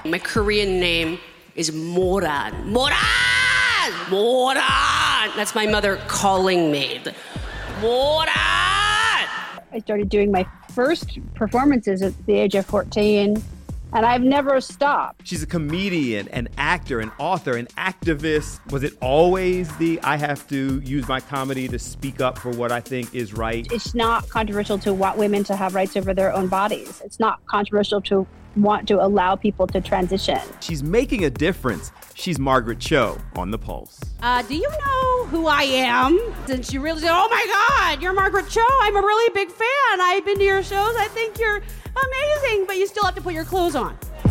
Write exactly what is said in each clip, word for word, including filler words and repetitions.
My Korean name is Moran. Moran! Moran! That's my mother calling me. Moran! I started doing my first performances at the age of fourteen, and I've never stopped. She's a comedian, an actor, an author, an activist. Was it always the I have to use my comedy to speak up for what I think is right? It's not controversial to want women to have rights over their own bodies. It's not controversial to want to allow people to transition. She's making a difference. She's Margaret Cho on The Pulse. Uh, do you know who I am? Since you really said, oh my God, you're Margaret Cho. I'm a really big fan. I've been to your shows. I think you're amazing, but you still have to put your clothes on.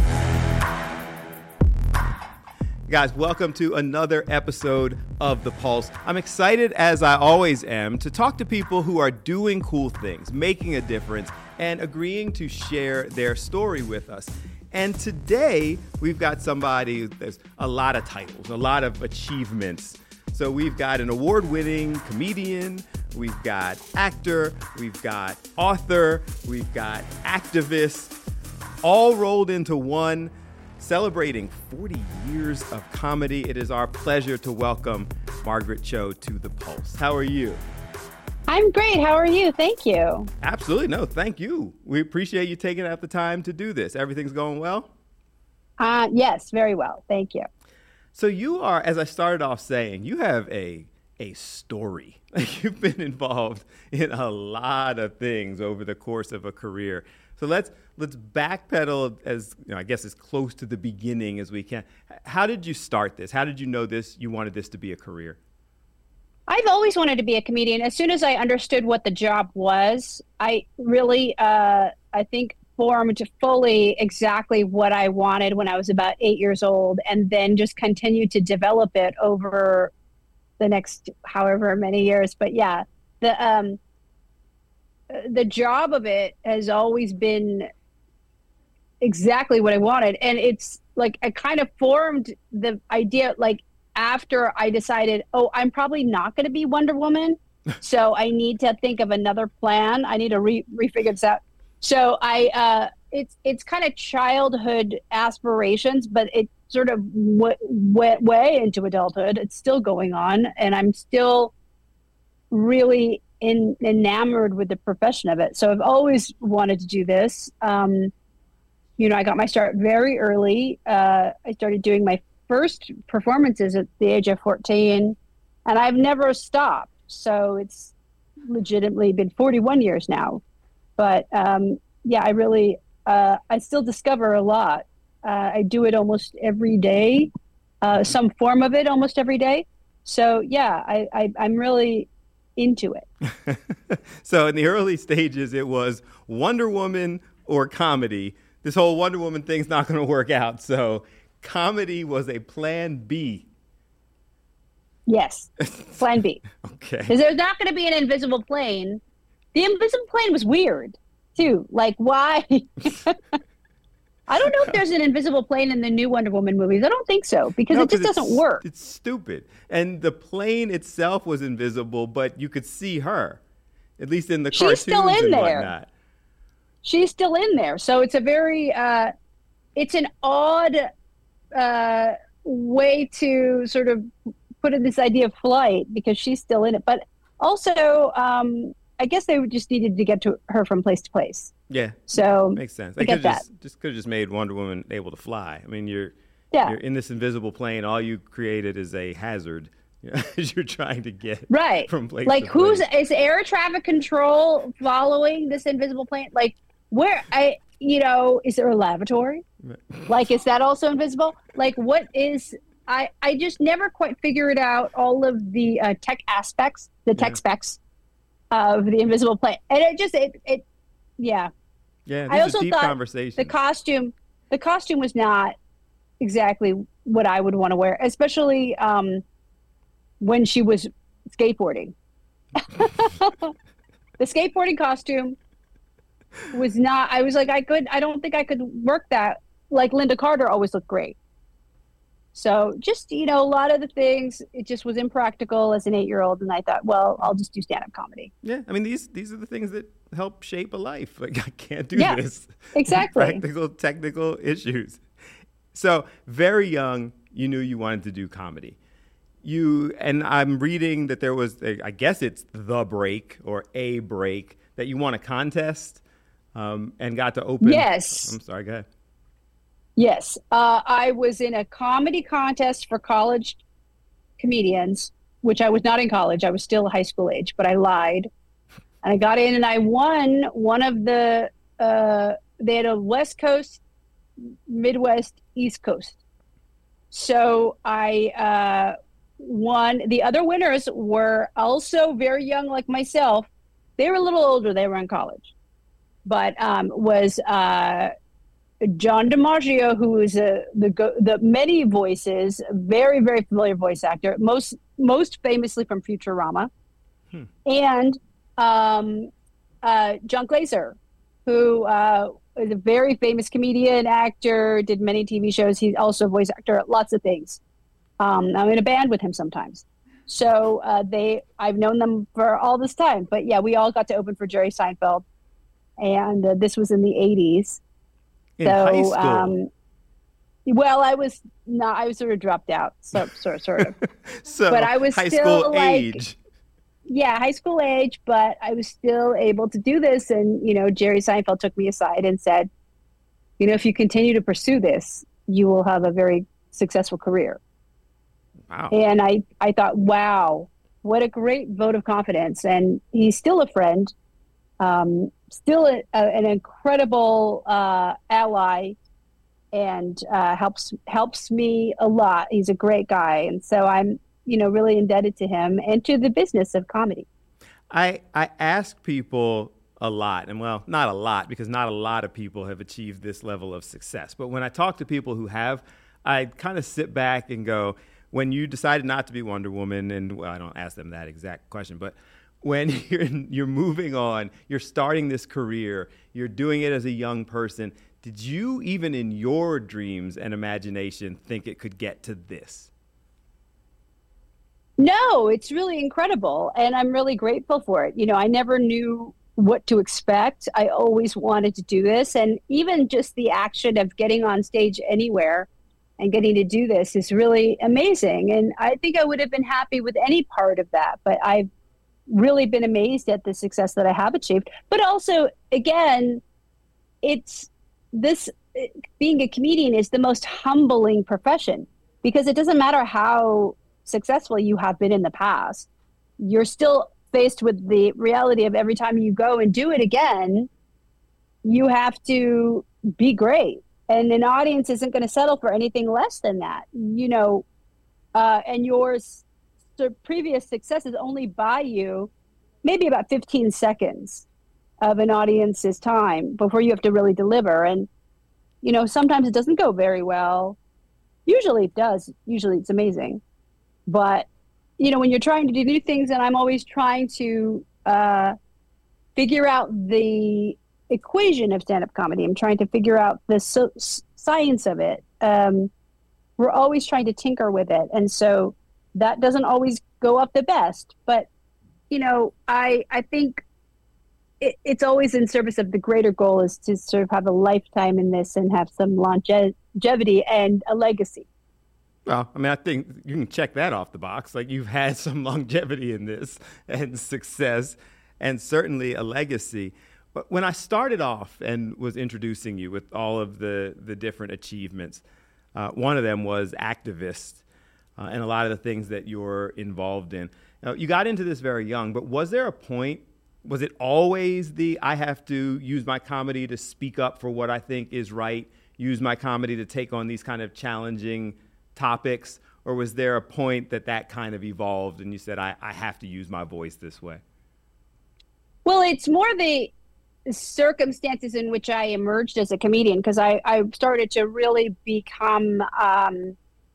Guys, welcome to another episode of The Pulse. I'm excited, as I always am, to talk to people who are doing cool things, making a difference, and agreeing to share their story with us. And today, we've got somebody, there's a lot of titles, a lot of achievements. So we've got an award-winning comedian, we've got actor, we've got author, we've got activist, all rolled into one, celebrating forty years of comedy. It is our pleasure to welcome Margaret Cho to The Pulse. How are you? I'm great. How are you? Thank you. Absolutely. No, thank you. We appreciate you taking out the time to do this. Everything's going well? Uh, yes, very well. Thank you. So you are, as I started off saying, you have a a story. You've been involved in a lot of things over the course of a career. So let's let's backpedal as, you know, I guess as close to the beginning as we can. How did you start this? How did you know this? You wanted this to be a career? I've always wanted to be a comedian. As soon as I understood what the job was, I really, uh, I think, formed fully exactly what I wanted when I was about eight years old, and then just continued to develop it over the next however many years. But yeah, the um, the job of it has always been exactly what I wanted. And it's like, I kind of formed the idea, like, after I decided, oh, I'm probably not going to be Wonder Woman. So I need to think of another plan. I need to re- refigure this out. So I, uh, it's, it's kind of childhood aspirations, but it sort of w- went way into adulthood. It's still going on. And I'm still really in, enamored with the profession of it. So I've always wanted to do this. Um, you know, I got my start very early. Uh, I started doing my first performances at the age of fourteen, and I've never stopped. So it's legitimately been forty-one years now. But um, yeah, I really, uh, I still discover a lot. Uh, I do it almost every day, uh, some form of it almost every day. So yeah, I, I, I'm really into it. So in the early stages, it was Wonder Woman or comedy. This whole Wonder Woman thing's not going to work out. So comedy was a plan B. Yes, plan B. Okay. Because there's not going to be an invisible plane. The invisible plane was weird, too. Like, why? I don't know if there's an invisible plane in the new Wonder Woman movies. I don't think so, because No, it just 'cause doesn't it's, work. It's stupid. And the plane itself was invisible, but you could see her, at least in the She's cartoons still in and there. whatnot. She's still in there. So it's a very, uh, it's an odd uh, way to sort of put in this idea of flight, because she's still in it. But also, um, I guess they just needed to get to her from place to place. Yeah. So makes sense. I They get could that. just, just could have just made Wonder Woman able to fly. I mean, you're Yeah. you're in this invisible plane. All you created is a hazard, you know, as you're trying to get Right. from place Like, to who's place. is air traffic control following this invisible plane? Like, where I, you know, is there a lavatory? Like, is that also invisible? Like, what is? I I just never quite figured out all of the uh, tech aspects, the tech Yeah. specs of the invisible plane, and it just it it yeah. Yeah, I these also are deep thought conversations. the costume, the costume was not exactly what I would want to wear, especially um, when she was skateboarding. The skateboarding costume was not, I was like, I could, I don't think I could work that. Like Linda Carter always looked great. So just, you know, a lot of the things, it just was impractical as an eight-year-old. And I thought, well, I'll just do stand-up comedy. Yeah, I mean, these these are the things that help shape a life. Like, I can't do Yeah, this. exactly. Practical, technical issues. So very young, you knew you wanted to do comedy. You and I'm reading that there was, a, I guess it's the break or a break, that you won a contest um, and got to open. Yes. I'm sorry, go ahead. Yes. Uh, I was in a comedy contest for college comedians, which I was not in college. I was still high school age, but I lied. And I got in and I won one of the, uh, they had a West Coast, Midwest, East Coast. So I uh, won. The other winners were also very young, like myself. They were a little older. They were in college. But um, was uh, John DiMaggio, who is a, the the many voices, very, very familiar voice actor, most most famously from Futurama. Hmm. And um, uh, John Glazer, who uh, is a very famous comedian, actor, did many T V shows. He's also a voice actor, lots of things. Um, I'm in a band with him sometimes. So uh, they, I've known them for all this time. But yeah, we all got to open for Jerry Seinfeld. And uh, this was in the eighties. In so, high school? Um, well, I was not, I was sort of dropped out. So, sort of, sort of. So but I was high still school like, age. Yeah, high school age, but I was still able to do this. And, you know, Jerry Seinfeld took me aside and said, you know, if you continue to pursue this, you will have a very successful career. Wow. And I, I thought, wow, what a great vote of confidence. And he's still a friend, um, still a, a, an incredible uh, ally, and uh, helps helps me a lot. He's a great guy. And so I'm, you know, really indebted to him and to the business of comedy. I, I ask people a lot, and well, not a lot, because not a lot of people have achieved this level of success. But when I talk to people who have, I kind of sit back and go, when you decided not to be Wonder Woman, and well, I don't ask them that exact question, but when you're, you're moving on, you're starting this career, you're doing it as a young person, did you even in your dreams and imagination think it could get to this? No, it's really incredible. And I'm really grateful for it. You know, I never knew what to expect. I always wanted to do this. And even just the action of getting on stage anywhere and getting to do this is really amazing. And I think I would have been happy with any part of that. But I've really been amazed at the success that I have achieved. But also, again, it's this being a comedian is the most humbling profession, because it doesn't matter how successful you have been in the past, you're still faced with the reality of every time you go and do it again, you have to be great. And an audience isn't going to settle for anything less than that, you know, uh, and your so previous successes only buy you maybe about fifteen seconds of an audience's time before you have to really deliver. And, you know, sometimes it doesn't go very well. Usually it does. Usually it's amazing. But, you know, when you're trying to do new things, and I'm always trying to uh, figure out the equation of stand-up comedy. I'm trying to figure out the so- science of it. Um, we're always trying to tinker with it. And so that doesn't always go up the best. But, you know, I, I think it, it's always in service of the greater goal is to sort of have a lifetime in this and have some longevity and a legacy. Well, I mean, I think you can check that off the box. Like, you've had some longevity in this and success and certainly a legacy. But when I started off and was introducing you with all of the, the different achievements, uh, one of them was activist uh, and a lot of the things that you're involved in. Now, you got into this very young, but was there a point, was it always the I have to use my comedy to speak up for what I think is right, use my comedy to take on these kind of challenging topics, or was there a point that that kind of evolved and you said, I, I have to use my voice this way? Well, it's more the circumstances in which I emerged as a comedian, because I, I started to really become um,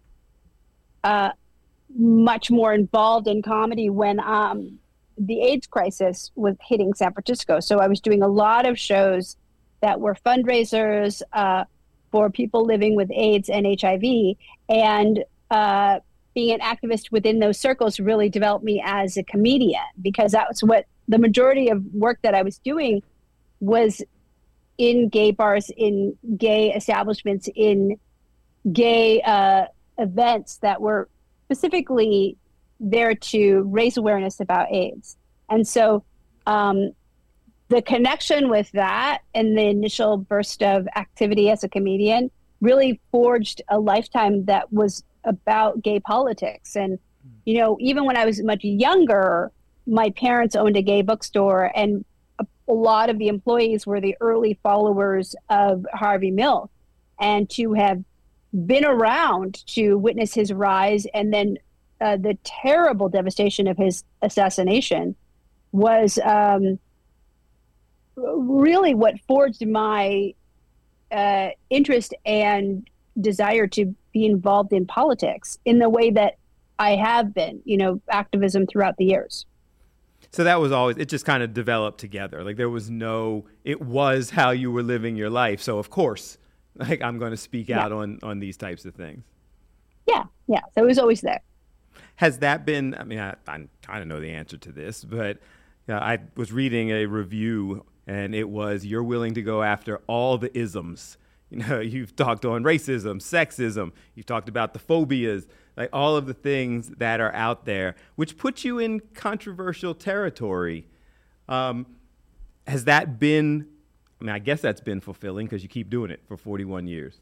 uh, much more involved in comedy when um, the AIDS crisis was hitting San Francisco. So I was doing a lot of shows that were fundraisers uh, for people living with AIDS and H I V. And uh, being an activist within those circles really developed me as a comedian, because that was what the majority of work that I was doing was in gay bars, in gay establishments, in gay uh, events that were specifically there to raise awareness about AIDS. And so um, the connection with that and the initial burst of activity as a comedian really forged a lifetime that was about gay politics. And, you know, even when I was much younger, my parents owned a gay bookstore, and a, a lot of the employees were the early followers of Harvey Milk. And to have been around to witness his rise and then uh, the terrible devastation of his assassination was um, really what forged my uh, interest and desire to be involved in politics in the way that I have been, you know, activism throughout the years. So that was always, it just kind of developed together. Like there was no, it was how you were living your life. So of course, like I'm going to speak yeah. out on, on these types of things. Yeah. Yeah. So it was always there. Has that been, I mean, I, I kind of know the answer to this, but uh, I was reading a review and it was, you're willing to go after all the isms. You know, you've talked on racism, sexism, you've talked about the phobias, like all of the things that are out there, which put you in controversial territory. Um, has that been, I mean, I guess that's been fulfilling because you keep doing it for forty-one years.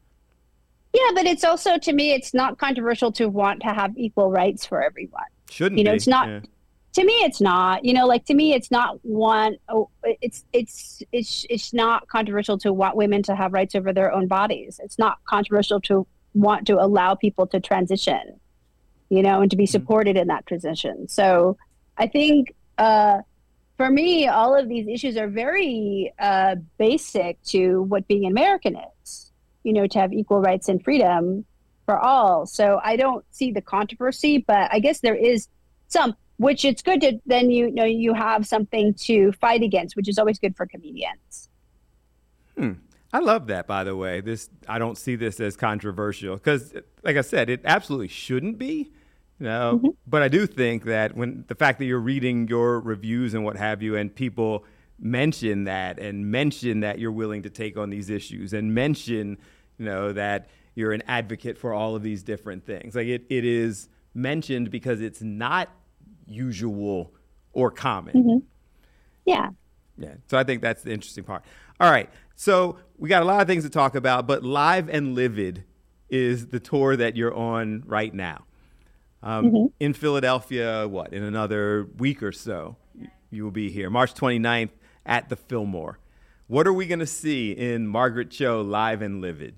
Yeah, but it's also, to me, it's not controversial to want to have equal rights for everyone. Shouldn't you know, be. It's not. Yeah. To me, it's not. You know, like to me, it's not one. Oh, it's it's it's it's not controversial to want women to have rights over their own bodies. It's not controversial to want to allow people to transition, you know, and to be supported mm-hmm. in that transition. So, I think uh, for me, all of these issues are very uh, basic to what being an American is. You know, to have equal rights and freedom for all. So I don't see the controversy, but I guess there is some, which it's good to then, you know, you have something to fight against, which is always good for comedians. Hmm. I love that, by the way. This, I don't see this as controversial because, like I said, it absolutely shouldn't be, you know, mm-hmm. but I do think that when the fact that you're reading your reviews and what have you, and people mention that and mention that you're willing to take on these issues and mention, you know, that you're an advocate for all of these different things. Like it, it is mentioned because it's not usual or common. Mm-hmm. Yeah. Yeah. So I think that's the interesting part. All right. So we got a lot of things to talk about, but Live and Livid is the tour that you're on right now. Um, mm-hmm. In Philadelphia, what, in another week or so, you will be here. March twenty-ninth. At the Fillmore. What are we going to see in Margaret Cho Live and Livid?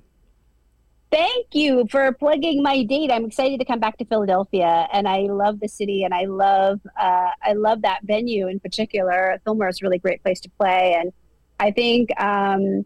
Thank you for plugging my date. I'm excited to come back to Philadelphia, and I love the city, and I love uh, I love that venue in particular. Fillmore is a really great place to play, and I think um,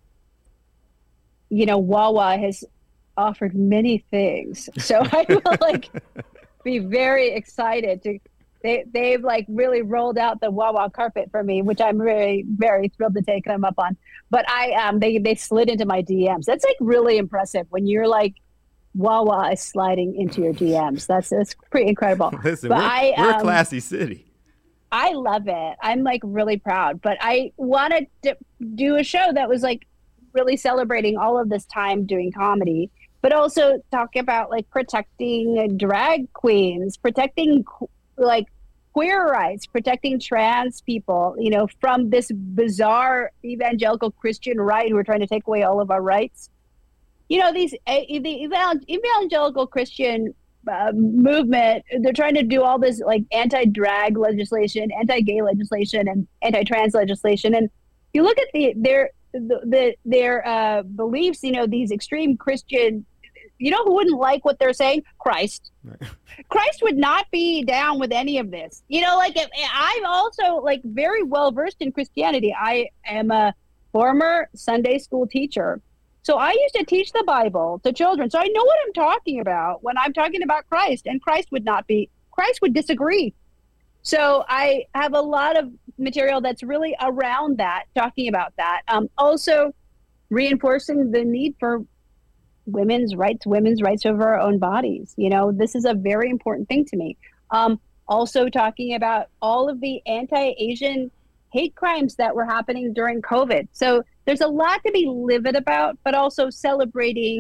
you know Wawa has offered many things, so I will like be very excited to. They, they've like really rolled out the Wawa carpet for me, which I'm really, very thrilled to take them up on. But I, um, they, they slid into my D Ms. That's like really impressive when you're like, Wawa is sliding into your D Ms. That's, that's pretty incredible. Listen, but we're, I, we're um, a classy city. I love it. I'm like really proud, but I wanted to do a show that was like really celebrating all of this time doing comedy, but also talk about like protecting drag queens, protecting like queer rights, protecting trans people, you know, from this bizarre evangelical Christian right who are trying to take away all of our rights. You know, these uh, the evangelical Christian uh, movement, they're trying to do all this like anti-drag legislation, anti-gay legislation, and anti-trans legislation. And you look at the their the, the their uh, beliefs, you know, these extreme Christian. You know who wouldn't like what they're saying? Christ. Right. Christ would not be down with any of this. You know, like I'm also like very well versed in Christianity. I am a former Sunday school teacher. So I used to teach the Bible to children. So I know what I'm talking about when I'm talking about Christ, and Christ would not be, Christ would disagree. So I have a lot of material that's really around that, talking about that. Um, also reinforcing the need for women's rights, women's rights over our own bodies. You know, this is a very important thing to me. Um, also talking about all of the anti-Asian hate crimes that were happening during COVID. So there's a lot to be livid about, but also celebrating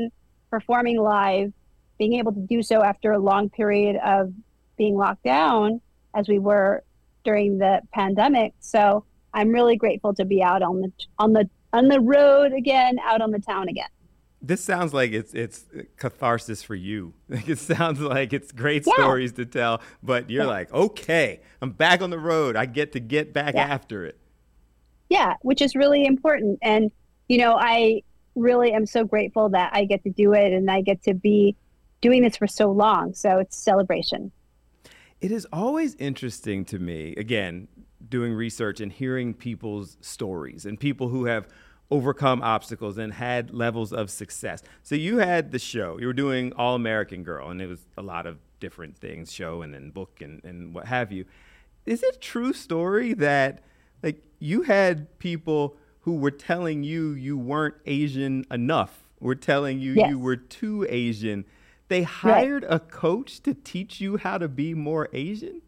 performing live, being able to do so after a long period of being locked down as we were during the pandemic. So I'm really grateful to be out on the on the on the road again, out on the town again. This sounds like it's it's catharsis for you. Like it sounds like it's great Yeah. stories to tell, but you're Yeah. like, okay, I'm back on the road. I get to get back Yeah. after it. Yeah, which is really important. And, you know, I really am so grateful that I get to do it and I get to be doing this for so long. So it's a celebration. It is always interesting to me, again, doing research and hearing people's stories and people who have overcome obstacles and had levels of success. So you had the show, you were doing All American Girl, and it was a lot of different things, show and then book and, and what have you. Is it a true story that like you had people who were telling you you weren't Asian enough, were telling you Yes. you were too Asian? They hired right. a coach to teach you how to be more Asian?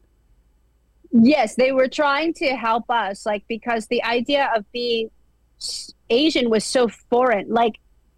Yes, they were trying to help us, like, because the idea of being Asian was so foreign. Like,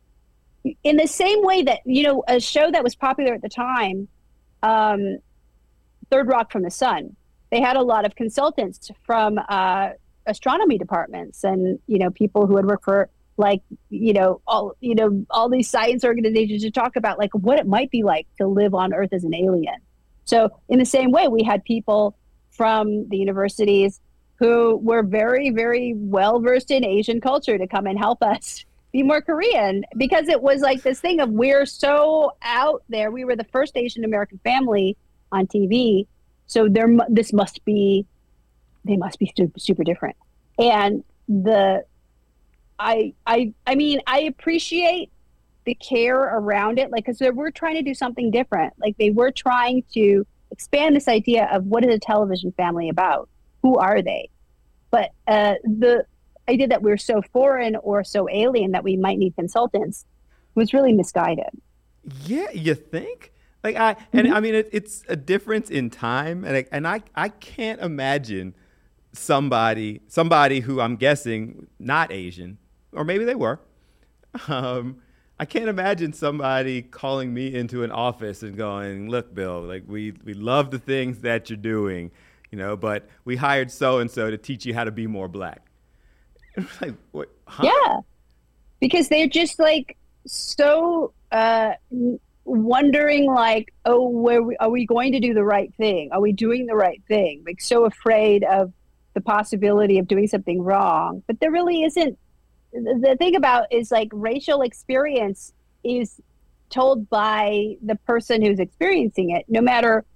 in the same way that, you know, a show that was popular at the time, um, Third Rock from the Sun, they had a lot of consultants from uh, astronomy departments and, you know, people who had worked for, like, you know, all, you know, all these science organizations to talk about, like, what it might be like to live on Earth as an alien. So in the same way, we had people from the universities who were very, very well versed in Asian culture to come and help us be more Korean, because it was like this thing of we're so out there. We were the first Asian American family on T V. So there, this must be, they must be super, super different. And the, I, I, I mean, I appreciate the care around it. Like, cause we're trying to do something different. Like they were trying to expand this idea of what is a television family about? Who are they? But uh, the idea that we're so foreign or so alien that we might need consultants was really misguided. Yeah, you think? Like I and mm-hmm. I mean it, it's a difference in time, and I, and I I can't imagine somebody somebody who I'm guessing not Asian, or maybe they were. Um, I can't imagine somebody calling me into an office and going, "Look, Bill, like we we love the things that you're doing, you know, but we hired so and so to teach you how to be more black." Like, what? Huh? Yeah, because they're just like so uh, wondering, like, oh, where we, are we going to do the right thing? Are we doing the right thing? Like, so afraid of the possibility of doing something wrong. But there really isn't. The thing about is like racial experience is told by the person who's experiencing it, no matter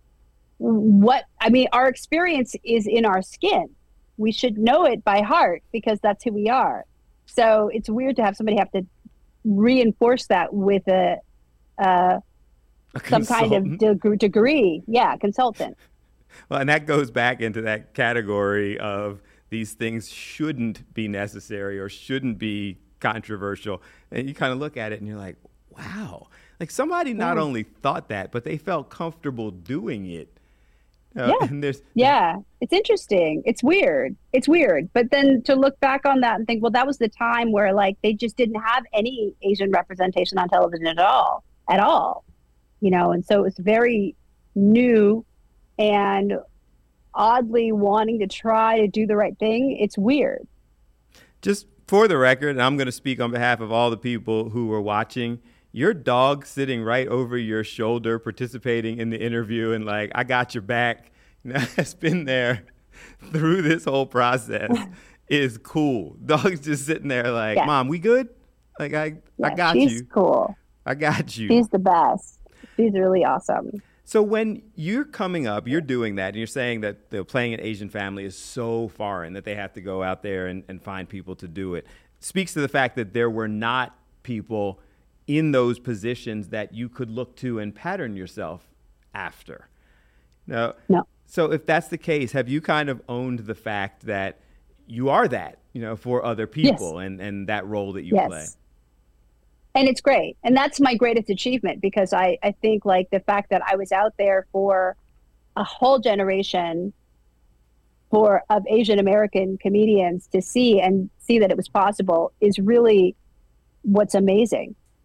what. I mean, our experience is in our skin. We should know it by heart because that's who we are. So it's weird to have somebody have to reinforce that with a, uh, a some kind of deg- degree. Yeah, consultant. Well, and that goes back into that category of these things shouldn't be necessary or shouldn't be controversial. And you kind of look at it and you're like, wow, like somebody not yeah. only thought that, but they felt comfortable doing it. Uh, yeah. And there's, yeah. It's interesting. It's weird. It's weird. But then to look back on that and think, well, that was the time where like they just didn't have any Asian representation on television at all, at all, you know? And so it was very new and oddly wanting to try to do the right thing. It's weird. Just for the record, and I'm going to speak on behalf of all the people who were watching, your dog sitting right over your shoulder, participating in the interview and like, I got your back, you know, has been there through this whole process is cool. Dog's just sitting there like, yeah. Mom, we good? Like, I, yeah, I got she's you. She's cool. I got you. She's the best. She's really awesome. So when you're coming up, you're doing that, and you're saying that the playing an Asian family is so foreign that they have to go out there and, and find people to do it. Speaks to the fact that there were not people in those positions that you could look to and pattern yourself after. Now, no. So if that's the case, have you kind of owned the fact that you are that, you know, for other people yes. and, and that role that you yes. play? And it's great. And that's my greatest achievement because I, I think like the fact that I was out there for a whole generation for of Asian American comedians to see and see that it was possible is really what's amazing.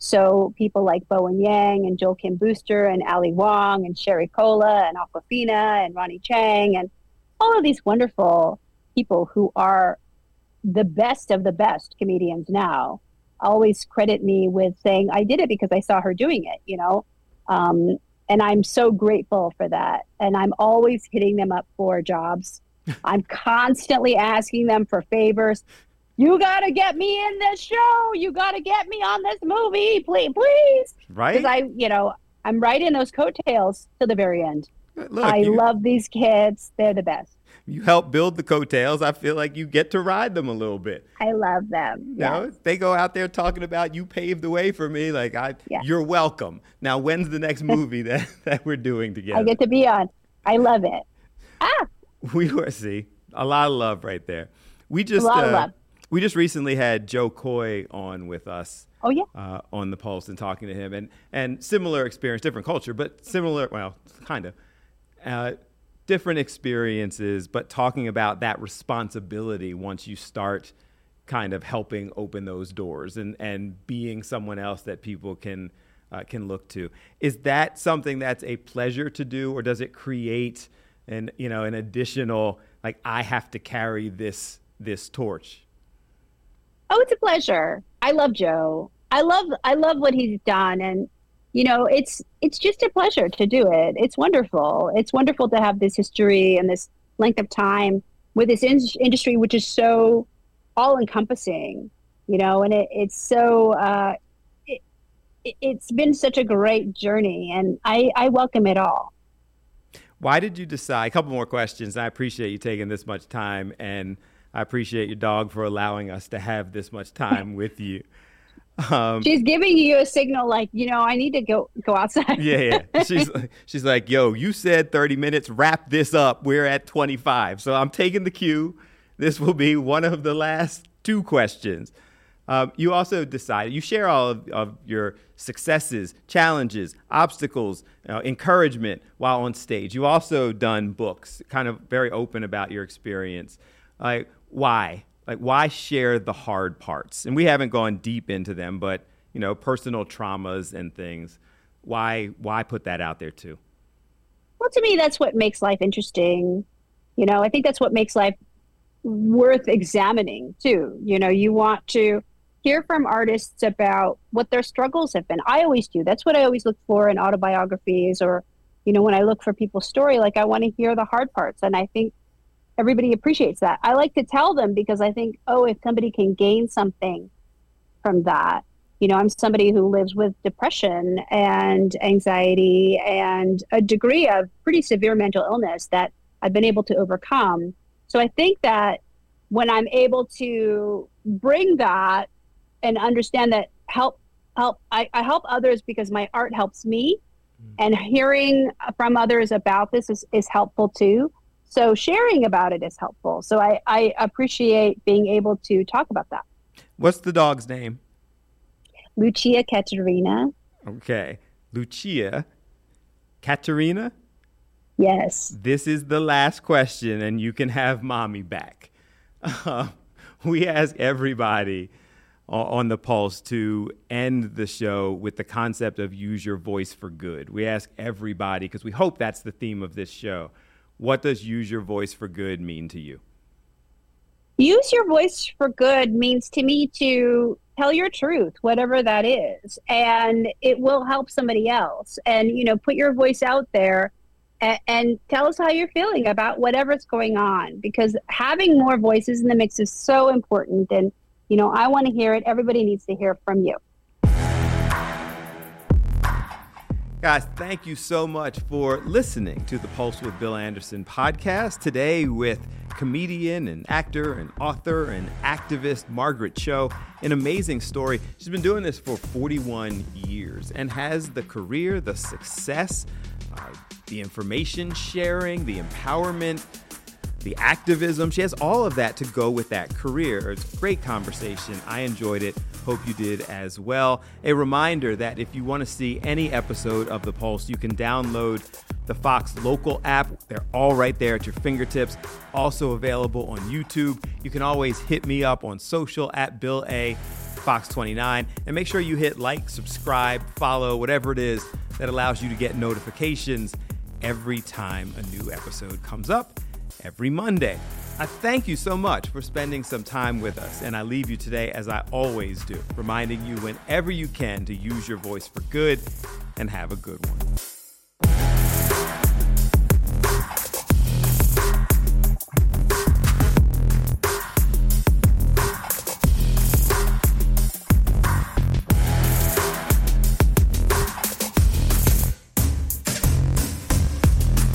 So people like Bowen Yang and Joel Kim Booster and Ali Wong and Sherry Cola and Aquafina and Ronnie Chang and all of these wonderful people who are the best of the best comedians now always credit me with saying I did it because I saw her doing it, you know? Um, and I'm so grateful for that. And I'm always hitting them up for jobs. I'm constantly asking them for favors. You got to get me in this show. You got to get me on this movie, please, please. Right. Because I, you know, I'm right in those coattails to the very end. Look, I you, love these kids. They're the best. You help build the coattails. I feel like you get to ride them a little bit. I love them. You yes. know, they go out there talking about you paved the way for me. Like, I, yes. You're welcome. Now, when's the next movie that, that we're doing together? I get to be on. I love it. Ah. We were, see, a lot of love right there. We just, a lot uh, of love. We just recently had Joe Coy on with us. Oh, yeah. Uh, on the Pulse and talking to him. And, and similar experience, different culture, but similar, well, kind of. Uh, different experiences, but talking about that responsibility once you start kind of helping open those doors and, and being someone else that people can uh, can look to. Is that something that's a pleasure to do, or does it create an you know an additional, like, I have to carry this this torch? Oh, it's a pleasure. I love Joe. I love I love what he's done, and you know, it's it's just a pleasure to do it. It's wonderful. It's wonderful to have this history and this length of time with this in- industry, which is so all-encompassing, you know, and it, it's so, uh, it, it, it's been such a great journey, and I, I welcome it all. Why did you decide, a couple more questions, I appreciate you taking this much time, and I appreciate your dog for allowing us to have this much time with you. Um, she's giving you a signal like, you know, I need to go go outside. yeah, yeah. She's she's like, yo, you said thirty minutes, wrap this up. We're at twenty-five. So I'm taking the cue. This will be one of the last two questions. Um, you also decided, you share all of, of your successes, challenges, obstacles, uh, encouragement while on stage. You also done books, kind of very open about your experience. Like, why? Like, why share the hard parts? And we haven't gone deep into them, but, you know, personal traumas and things. Why why put that out there too? Well, to me, that's what makes life interesting. You know, I think that's what makes life worth examining too. You know, you want to hear from artists about what their struggles have been. I always do. That's what I always look for in autobiographies, or, you know, when I look for people's story, like, I want to hear the hard parts. And I think everybody appreciates that. I like to tell them because I think, oh, if somebody can gain something from that, you know, I'm somebody who lives with depression and anxiety and a degree of pretty severe mental illness that I've been able to overcome. So I think that when I'm able to bring that and understand that help, help, I, I help others because my art helps me, mm. and hearing from others about this is, is helpful too. So sharing about it is helpful. So I, I appreciate being able to talk about that. What's the dog's name? Lucia Katerina. Okay. Lucia Katerina? Yes. This is the last question, and you can have mommy back. Uh, we ask everybody on the Pulse to end the show with the concept of use your voice for good. We ask everybody, because we hope that's the theme of this show. What does use your voice for good mean to you? Use your voice for good means to me to tell your truth, whatever that is, and it will help somebody else. And, you know, put your voice out there and, and tell us how you're feeling about whatever's going on, because having more voices in the mix is so important. And, you know, I want to hear it. Everybody needs to hear from you. Guys, thank you so much for listening to the Pulse with Bill Anderson podcast. Today with comedian and actor and author and activist Margaret Cho. An amazing story. She's been doing this for forty-one years and has the career, the success, uh, the information sharing, the empowerment, the activism. She has all of that to go with that career. It's a great conversation. I enjoyed it. Hope you did as well. A reminder that if you want to see any episode of The Pulse, you can download the Fox Local app. They're all right there at your fingertips. Also available on YouTube. You can always hit me up on social at Bill A. Fox twenty-nine. And make sure you hit like, subscribe, follow, whatever it is that allows you to get notifications every time a new episode comes up every Monday. I thank you so much for spending some time with us, and I leave you today, as I always do, reminding you whenever you can to use your voice for good, and have a good one.